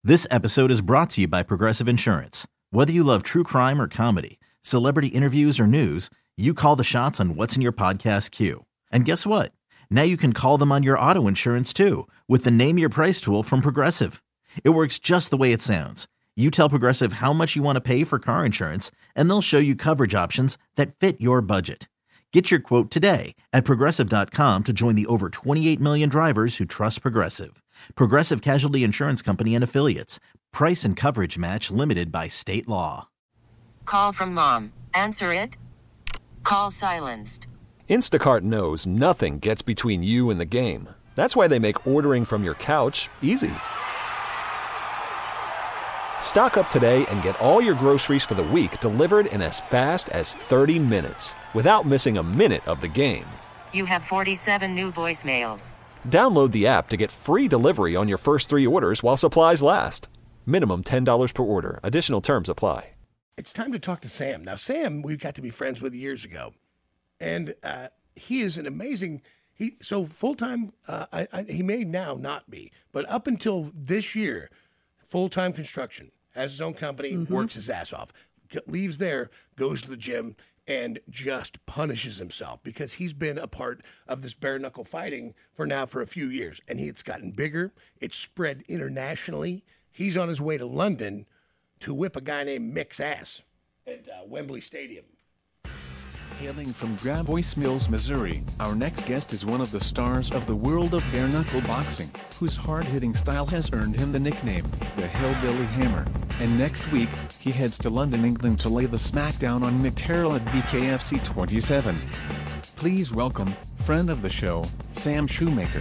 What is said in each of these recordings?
This episode is brought to you by Progressive Insurance. Whether you love true crime or comedy, celebrity interviews or news, you call the shots on what's in your podcast queue. And guess what? Now you can call them on your auto insurance too with the Name Your Price tool from Progressive. It works just the way it sounds. You tell Progressive how much you want to pay for car insurance, and they'll show you coverage options that fit your budget. Get your quote today at Progressive.com to join the over 28 million drivers who trust Progressive. Progressive Casualty Insurance Company and Affiliates. Price and coverage match limited by state law. Call from mom. Answer it. Call silenced. Instacart knows nothing gets between you and the game. That's why they make ordering from your couch easy. Stock up today and get all your groceries for the week delivered in as fast as 30 minutes without missing a minute of the game. You have 47 new voicemails. Download the app to get free delivery on your first 3 orders while supplies last. Minimum $10 per order. Additional terms apply. It's time to talk to Sam. Now, Sam, we got to be friends with years ago. And he is an amazing, full-time, he may now not be, but up until this year, full-time construction, has his own company, works his ass off, leaves there, goes to the gym, and just punishes himself because he's been a part of this bare-knuckle fighting for a few years. And it's gotten bigger. It's spread internationally. He's on his way to London to whip a guy named Mick's ass at Wembley Stadium. Hailing from Grabois Mills, Missouri, our next guest is one of the stars of the world of bare-knuckle boxing, whose hard-hitting style has earned him the nickname, the Hillbilly Hammer. And next week, he heads to London, England to lay the smackdown on Mick Terrell at BKFC 27. Please welcome, friend of the show, Sam Shoemaker.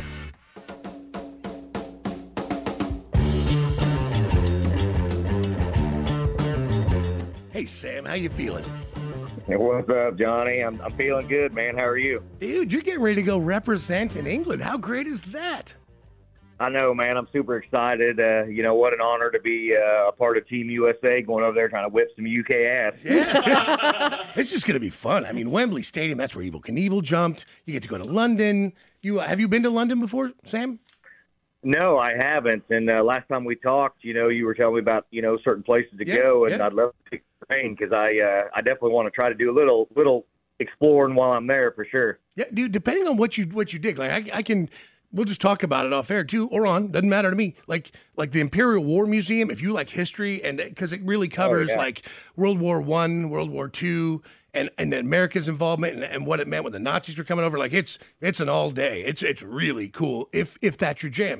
Hey, Sam, how you feeling? Hey, what's up, Johnny? I'm feeling good, man. How are you? Dude, you're getting ready to go represent in England. How great is that? I know, man. I'm super excited. What an honor to be a part of Team USA, going over there trying to whip some UK ass. Yeah, it's just going to be fun. I mean, Wembley Stadium, that's where Evel Knievel jumped. You get to go to London. Have you been to London before, Sam? No, I haven't. And last time we talked, you were telling me about, certain places to go, and I'd love to take the train because I definitely want to try to do a little exploring while I'm there for sure. Yeah, dude, depending on what you dig, like I can, we'll just talk about it off air too, or on, doesn't matter to me. Like the Imperial War Museum, if you like history, and because it really covers like World War I, World War II, and America's involvement and what it meant when the Nazis were coming over. Like it's an all day. It's really cool if that's your jam.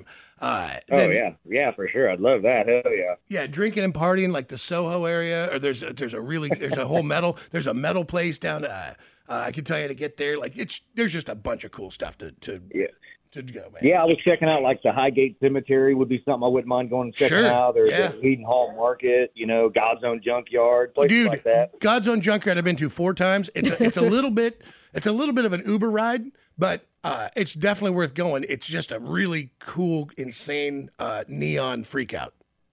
Yeah, for sure. I'd love that. Hell yeah. Yeah, drinking and partying like the Soho area, or there's a whole there's a metal place down. I can tell you to get there. Like there's just a bunch of cool stuff to go, man. Yeah, I was checking out like the Highgate Cemetery would be something I wouldn't mind going and checking out. There's the Eden Hall Market, God's Own Junkyard, places like that. God's Own Junkyard I've been to 4 times. It's a little bit of an Uber ride, but it's definitely worth going. It's just a really cool, insane neon freakout.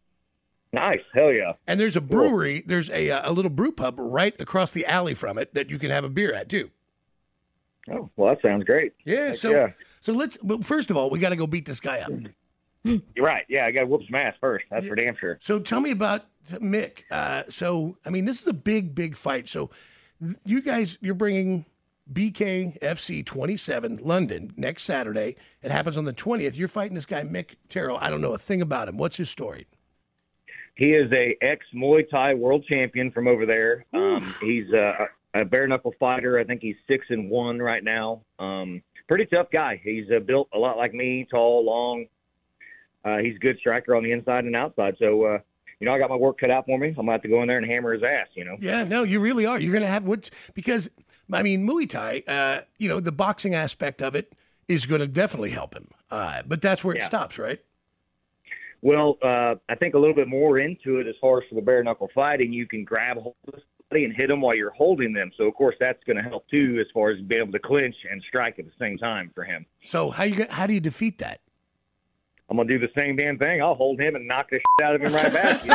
Nice, hell yeah! And there's a brewery. There's a little brew pub right across the alley from it that you can have a beer at too. Oh, well, that sounds great. Yeah. So first of all, we got to go beat this guy up. You're right. Yeah, I got to whoop some ass first. That's for damn sure. So tell me about Mick. This is a big fight. So you guys, you're bringing BKFC 27 London next Saturday. It happens on the 20th. You're fighting this guy, Mick Terrell. I don't know a thing about him. What's his story? He is a ex-Muay Thai world champion from over there. He's a bare-knuckle fighter. I think he's 6-1 right now. Pretty tough guy. He's built a lot like me, tall, long. He's a good striker on the inside and outside. So, I got my work cut out for me. I'm going to have to go in there and hammer his ass, Yeah, no, you really are. You're going to have because, Muay Thai, the boxing aspect of it is going to definitely help him. But that's where it stops, right? Well, I think a little bit more into it as far as for the bare-knuckle fighting, you can grab hold of somebody and hit them while you're holding them. So, of course, that's going to help, too, as far as being able to clinch and strike at the same time for him. So how do you defeat that? I'm going to do the same damn thing. I'll hold him and knock the shit out of him right back,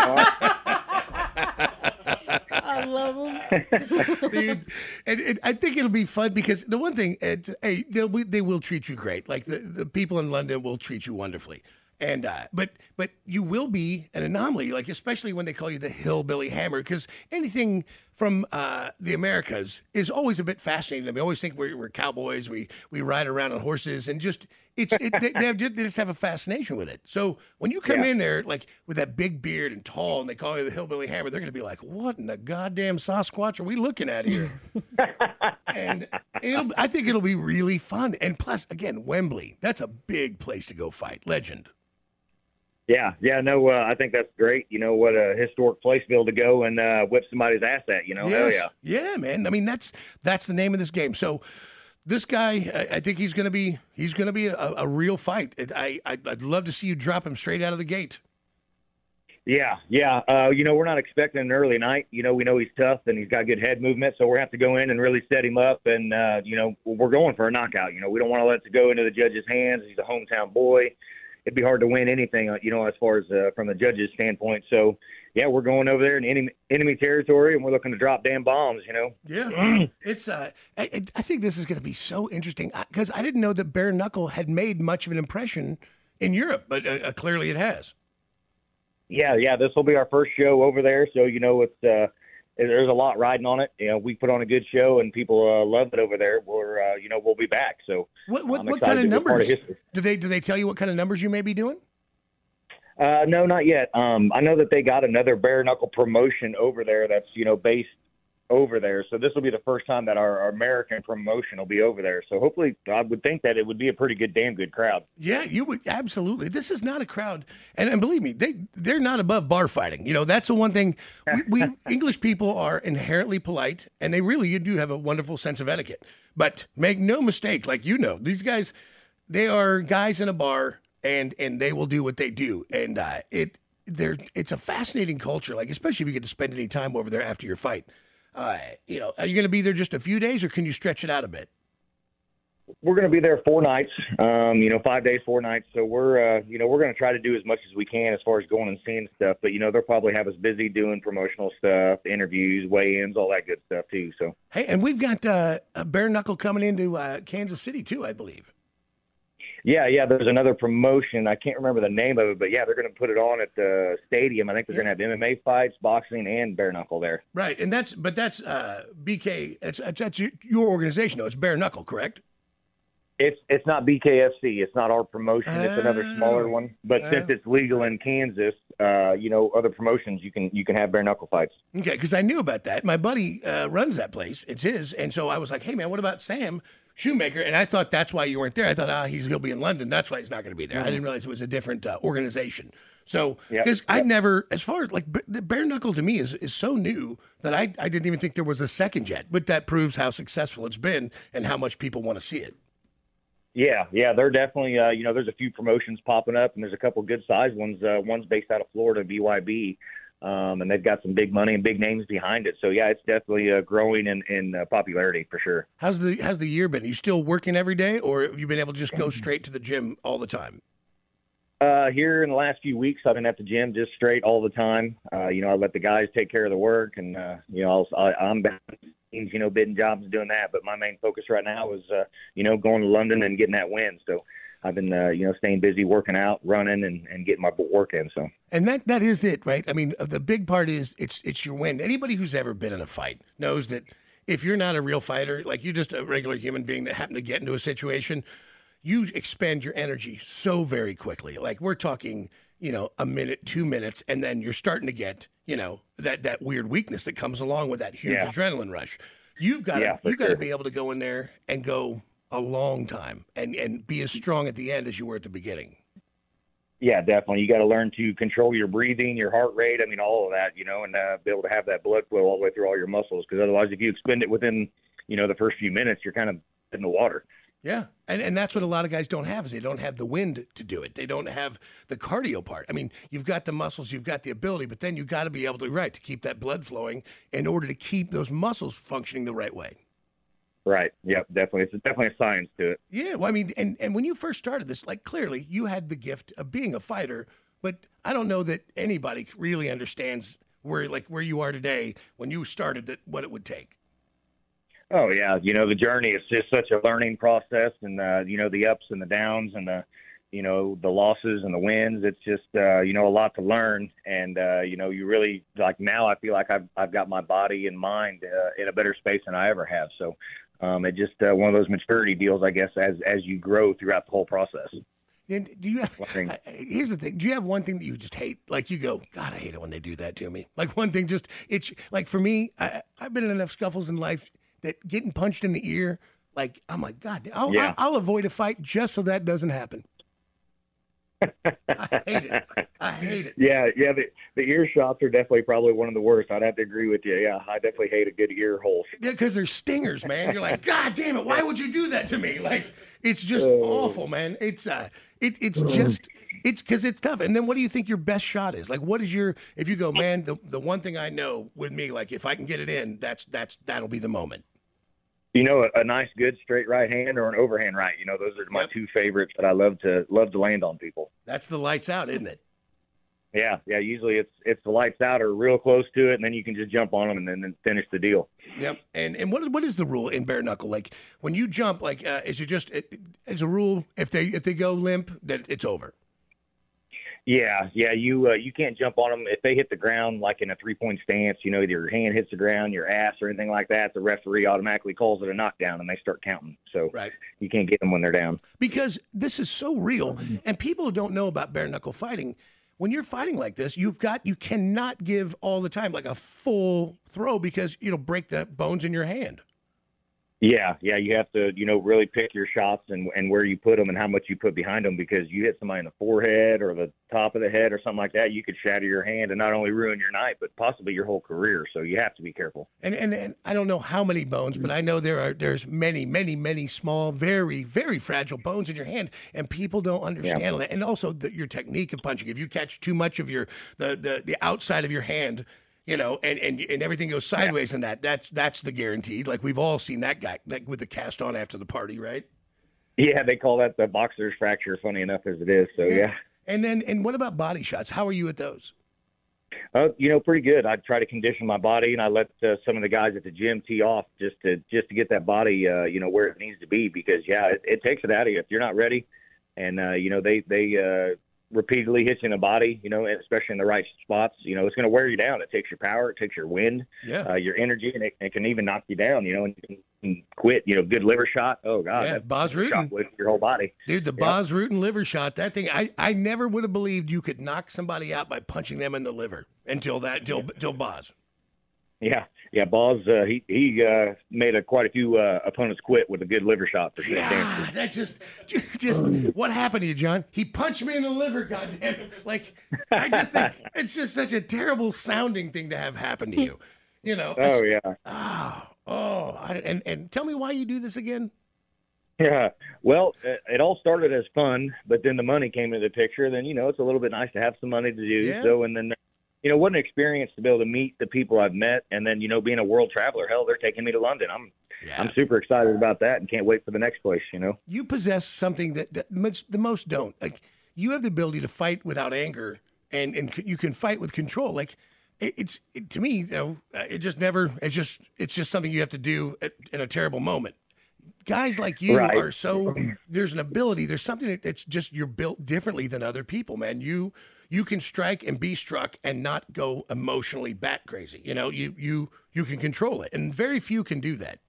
I love them. Dude, and I think it'll be fun because the one thing, they will treat you great. Like the people in London will treat you wonderfully. And but you will be an anomaly, like especially when they call you the Hillbilly Hammer, because anything from the Americas is always a bit fascinating. We always think we're cowboys. We ride around on horses, and they just have a fascination with it. So when you come in there like with that big beard and tall, and they call you the Hillbilly Hammer, they're going to be like, "What in the goddamn Sasquatch are we looking at here?" And I think it'll be really fun. And plus, again, Wembley, that's a big place to go fight. Legend. Yeah, no, I think that's great. You know, what a historic place to be able to go and whip somebody's ass at, you know? Yes. Hell yeah. Yeah, man. I mean, that's the name of this game. So this guy, I think he's going to be a real fight. I'd love to see you drop him straight out of the gate. Yeah. You know, we're not expecting an early night. You know, we know he's tough and he's got good head movement, so we're going to have to go in and really set him up. And, you know, we're going for a knockout. You know, we don't want to let it go into the judge's hands. He's a hometown boy. It'd be hard to win anything, you know, as far as from the judge's standpoint. So, yeah, we're going over there in enemy territory, and we're looking to drop damn bombs, you know. Yeah. It's I think this is going to be so interesting because I didn't know that bare knuckle had made much of an impression in Europe, but clearly it has. Yeah, this will be our first show over there, so, you know, it's there's a lot riding on it. You know, we put on a good show, and people love it over there. We're, you know, we'll be back. So, what kind of numbers do they tell you? What kind of numbers you may be doing? No, not yet. I know that they got another bare knuckle promotion over there that's, you know, based over there. So this will be the first time that our American promotion will be over there. So hopefully, I would think that it would be a damn good crowd. Yeah, you would absolutely. This is not a crowd, and believe me, they're not above bar fighting. You know, that's the one thing. We English people are inherently polite, and you do have a wonderful sense of etiquette. But make no mistake, like you know, these guys, they are guys in a bar, and they will do what they do, and it's a fascinating culture. Like especially if you get to spend any time over there after your fight. You know, are you going to be there just a few days, or can you stretch it out a bit? We're going to be there 4 nights, you know, 5 days, 4 nights. So we're, you know, we're going to try to do as much as we can as far as going and seeing stuff. But, you know, they'll probably have us busy doing promotional stuff, interviews, weigh-ins, all that good stuff, too. So hey, and we've got a bare knuckle coming into Kansas City, too, I believe. Yeah. There's another promotion. I can't remember the name of it, but yeah, they're going to put it on at the stadium. I think they're going to have MMA fights, boxing, and bare knuckle there. Right, and that's BK. That's your organization, though. It's bare knuckle, correct? It's not BKFC. It's not our promotion. It's another smaller one. But since it's legal in Kansas, you know, other promotions you can have bare knuckle fights. Okay, because I knew about that. My buddy runs that place. It's his, and so I was like, hey man, what about Sam Shoemaker? And I thought that's why you weren't there. I thought he'll be in London. That's why he's not going to be there. I didn't realize it was a different organization. So because I'd never, as far as like the bare knuckle to me is so new that I didn't even think there was a second yet. But that proves how successful it's been and how much people want to see it. Yeah, they're definitely, you know, there's a few promotions popping up, and there's a couple good-sized ones. One's based out of Florida, BYB, and they've got some big money and big names behind it. So, yeah, it's definitely growing in popularity for sure. How's the year been? Are you still working every day, or have you been able to just go straight to the gym all the time? Here in the last few weeks, I've been at the gym just straight all the time. You know, I let the guys take care of the work, and, you know, I'm back. You know, bidding jobs and doing that. But my main focus right now is, you know, going to London and getting that win. So I've been, you know, staying busy, working out, running, and getting my work in. So. And that is it, right? I mean, the big part is it's your win. Anybody who's ever been in a fight knows that if you're not a real fighter, like you're just a regular human being that happened to get into a situation, you expend your energy so very quickly. Like we're talking, you know, a minute, 2 minutes, and then you're starting to get, you know, that weird weakness that comes along with that huge adrenaline rush. You've got to be able to go in there and go a long time and be as strong at the end as you were at the beginning. Yeah, definitely. You got to learn to control your breathing, your heart rate. I mean, all of that, you know, and be able to have that blood flow all the way through all your muscles. Because otherwise, if you expend it within, you know, the first few minutes, you're kind of in the water. Yeah, and that's what a lot of guys don't have is they don't have the wind to do it. They don't have the cardio part. I mean, you've got the muscles, you've got the ability, but then you've got to be able to keep that blood flowing in order to keep those muscles functioning the right way. Right. Yep. Definitely. It's definitely a science to it. Yeah. Well, I mean, and when you first started this, like clearly you had the gift of being a fighter, but I don't know that anybody really understands where you are today when you started what it would take. Oh, yeah. You know, the journey is just such a learning process and, you know, the ups and the downs and the losses and the wins. It's just, a lot to learn. And, you really, like, now I feel like I've got my body and mind in a better space than I ever have. So it's just one of those maturity deals, I guess, as you grow throughout the whole process. And do you have, here's the thing. Do you have one thing that you just hate? Like you go, God, I hate it when they do that to me. Like one thing it's like for me, I've been in enough scuffles in life that getting punched in the ear, like, I'm like, God, I'll avoid a fight just so that doesn't happen. I hate it. Yeah. The ear shots are definitely probably one of the worst. I'd have to agree with you. Yeah, I definitely hate a good ear hole. Yeah, because they're stingers, man. You're like, God damn it, why would you do that to me? Like, it's just awful, man. It's just because it's tough. And then what do you think your best shot is? Like, what is if you go, man, the one thing I know with me, like, if I can get it in, that'll be the moment. A nice, good straight right hand or an overhand right. Those are my two favorites that I love to land on people. That's the lights out, isn't it? Yeah. Usually it's the lights out or real close to it, and then you can just jump on them and then finish the deal. Yep. And what is the rule in bare knuckle? Like when you jump, like is it just is a rule if they go limp that it's over? Yeah. You can't jump on them if they hit the ground like in a 3-point stance. Either your hand hits the ground, your ass, or anything like that. The referee automatically calls it a knockdown, and they start counting. So You can't get them when they're down. Because this is so real, and people who don't know about bare knuckle fighting, when you're fighting like this, you cannot give all the time like a full throw because it'll break the bones in your hand. Yeah, you have to, really pick your shots and where you put them and how much you put behind them, because you hit somebody in the forehead or the top of the head or something like that, you could shatter your hand and not only ruin your night, but possibly your whole career. So you have to be careful. And I don't know how many bones, but I know there's many, many, many small, very, very fragile bones in your hand, and people don't understand that. And also your technique of punching. If you catch too much of the outside of your hand, and everything goes sideways in that's the guaranteed. Like we've all seen that guy like with the cast on after the party, right? Yeah, they call that the boxer's fracture, funny enough as it is. So yeah. And what about body shots? How are you at those? Pretty good. I try to condition my body, and I let some of the guys at the gym tee off just to get that body, where it needs to be, because it takes it out of you if you're not ready. And they repeatedly hits you in the body, especially in the right spots. It's going to wear you down. It takes your power, it takes your wind, your energy, and it can even knock you down, and you can quit. Good liver shot. Oh, God. Yeah, Bas Rutten. With your whole body. Dude, the Bas Rutten liver shot, that thing, I never would have believed you could knock somebody out by punching them in the liver until Bas. Yeah, Bas, he made quite a few opponents quit with a good liver shot for sure. Yeah, that's just what happened to you, John? He punched me in the liver, goddamn! Like, I just think it's just such a terrible sounding thing to have happen to you. Oh yeah. And tell me why you do this again. Yeah, well, it all started as fun, but then the money came into the picture. Then it's a little bit nice to have some money to do. Yeah. So, and then. What an experience to be able to meet the people I've met, and then, being a world traveler. Hell, they're taking me to London. I'm super excited about that and can't wait for the next place, You possess something that the most don't. Like, you have the ability to fight without anger, and you can fight with control. Like, to me, it's just something you have to do in a terrible moment. Guys like you are there's an ability, there's something that's just, you're built differently than other people, man. You can strike and be struck and not go emotionally bat crazy. You can control it, and very few can do that.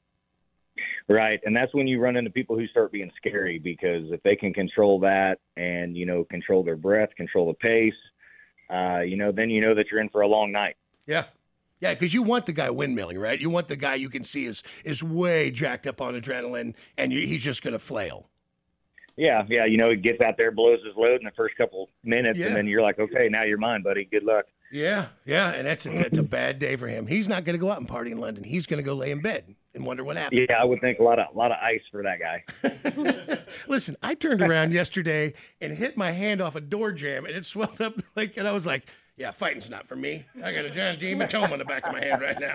Right, and that's when you run into people who start being scary, because if they can control that and, control their breath, control the pace, then that you're in for a long night. Yeah. Yeah, because you want the guy windmilling, right? You want the guy you can see is way jacked up on adrenaline, and he's just going to flail. Yeah, he gets out there, blows his load in the first couple minutes, and then you're like, okay, now you're mine, buddy. Good luck. Yeah, and that's a bad day for him. He's not going to go out and party in London. He's going to go lay in bed and wonder what happened. Yeah, I would think a lot of ice for that guy. Listen, I turned around yesterday and hit my hand off a door jamb, and it swelled up and I was like, yeah, fighting's not for me. I got a giant hematoma in the back of my hand right now.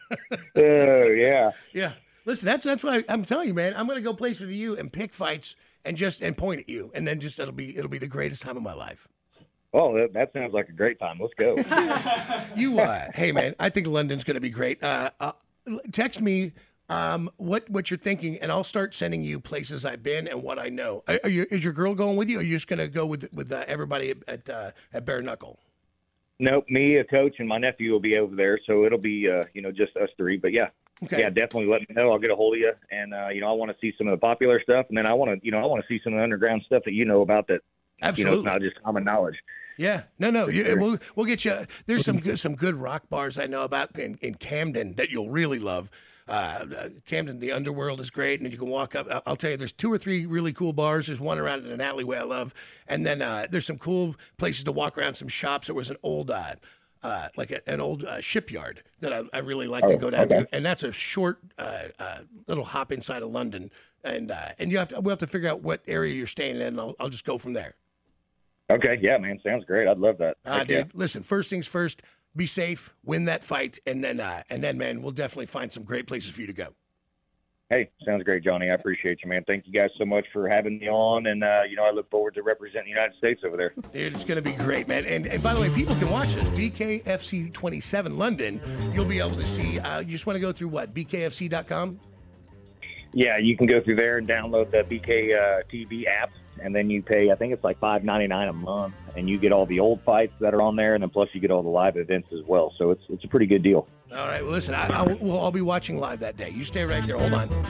Oh, yeah. Yeah. Listen, that's why I'm telling you, man, I'm going to go place with you and pick fights and point at you, and then it'll be the greatest time of my life. Oh, that sounds like a great time. Let's go. Hey, man, I think London's going to be great. Text me what you're thinking, and I'll start sending you places I've been and what I know. Is your girl going with you, or are you just going to go with everybody at Bare Knuckle? Nope, me, a coach, and my nephew will be over there, so it'll be just us three. But yeah, Okay. yeah, definitely let me know. I'll get a hold of you, and I want to see some of the popular stuff, and then I want to see some of the underground stuff that you know about that. Absolutely. It's not just common knowledge. Yeah, no. We'll get you. There's some good rock bars I know about in Camden that you'll really love. Camden, the Underworld is great, and you can walk up. I'll tell you, there's 2 or 3 really cool bars. There's one around in an alleyway I love, and then there's some cool places to walk around. Some shops. There was an old an old shipyard that I really like to go down to, and that's a short little hop inside of London. And we'll have to figure out what area you're staying in, and I'll just go from there. Okay, yeah, man, sounds great. I'd love that. Dude, yeah. Listen, first things first, be safe, win that fight, and then, man, we'll definitely find some great places for you to go. Hey, sounds great, Johnny. I appreciate you, man. Thank you guys so much for having me on, and I look forward to representing the United States over there. Dude, it's going to be great, man. And by the way, people can watch this. BKFC 27 London, you'll be able to see. You just want to go through what, BKFC.com? Yeah, you can go through there and download the BK TV app, and then you pay, I think it's like $5.99 a month, and you get all the old fights that are on there, and then plus you get all the live events as well. So it's a pretty good deal. All right, well, listen, I'll be watching live that day. You stay right there. Hold on.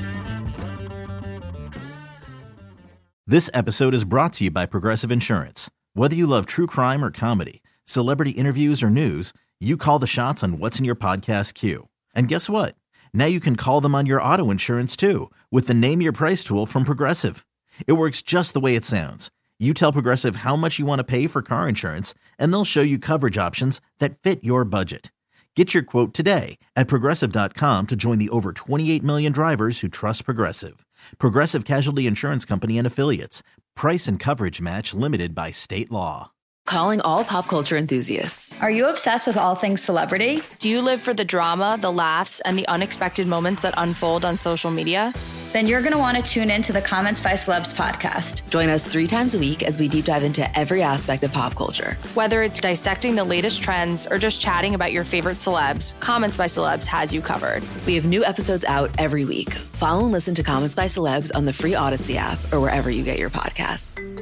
This episode is brought to you by Progressive Insurance. Whether you love true crime or comedy, celebrity interviews or news, you call the shots on what's in your podcast queue. And guess what? Now you can call them on your auto insurance too with the Name Your Price tool from Progressive. It works just the way it sounds. You tell Progressive how much you want to pay for car insurance, and they'll show you coverage options that fit your budget. Get your quote today at Progressive.com to join the over 28 million drivers who trust Progressive. Progressive Casualty Insurance Company and Affiliates. Price and coverage match limited by state law. Calling all pop culture enthusiasts. Are you obsessed with all things celebrity? Do you live for the drama, the laughs, and the unexpected moments that unfold on social media? Then you're going to want to tune in to the Comments by Celebs podcast. Join us 3 times a week as we deep dive into every aspect of pop culture. Whether it's dissecting the latest trends or just chatting about your favorite celebs, Comments by Celebs has you covered. We have new episodes out every week. Follow and listen to Comments by Celebs on the free Odyssey app or wherever you get your podcasts.